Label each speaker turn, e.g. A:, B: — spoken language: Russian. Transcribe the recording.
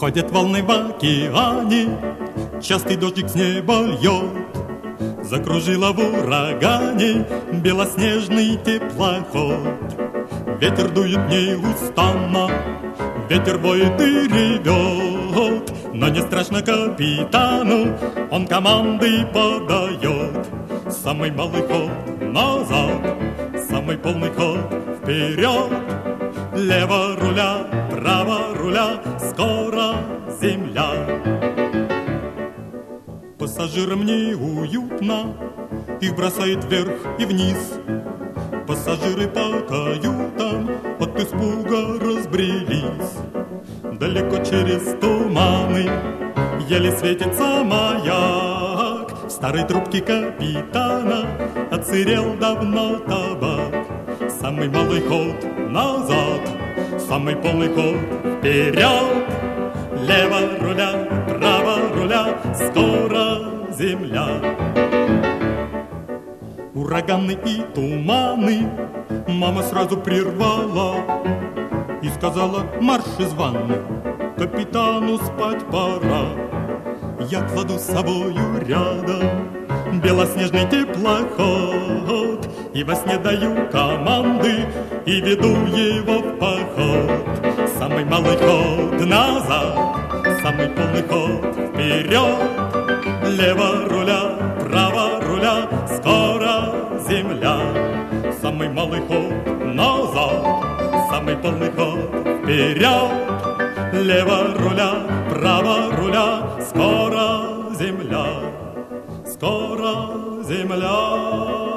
A: Ходят волны в океане, частый дождик с неба льет. Закружила в урагане белоснежный теплоход. Ветер дует неустанно, ветер воет и ревет, но не страшно капитану, он команды подает. Самый малый ход назад, самый полный ход вперед. Лево руля, право руля, скоро земля. Пассажирам неуютно, их бросает вверх и вниз. Пассажиры по каютам от испуга разбрелись. Далеко через туманы еле светится маяк. В старой трубке капитана отсырел давно табак. Самый малый ход назад, самый полный ход вперед. Лево руля, право руля, скоро земля. Ураганы и туманы мама сразу прервала и сказала: марш из ванны, капитану спать пора. Я кладу с собою рядом белоснежный теплоход и во сне даю команды и веду его в поход. Самый малый ход назад, самый полный ход вперед. Лево руля, право руля, скоро земля. Самый малый ход назад, самый полный ход вперед. Лево руля, право руля, скоро земля, скоро земля.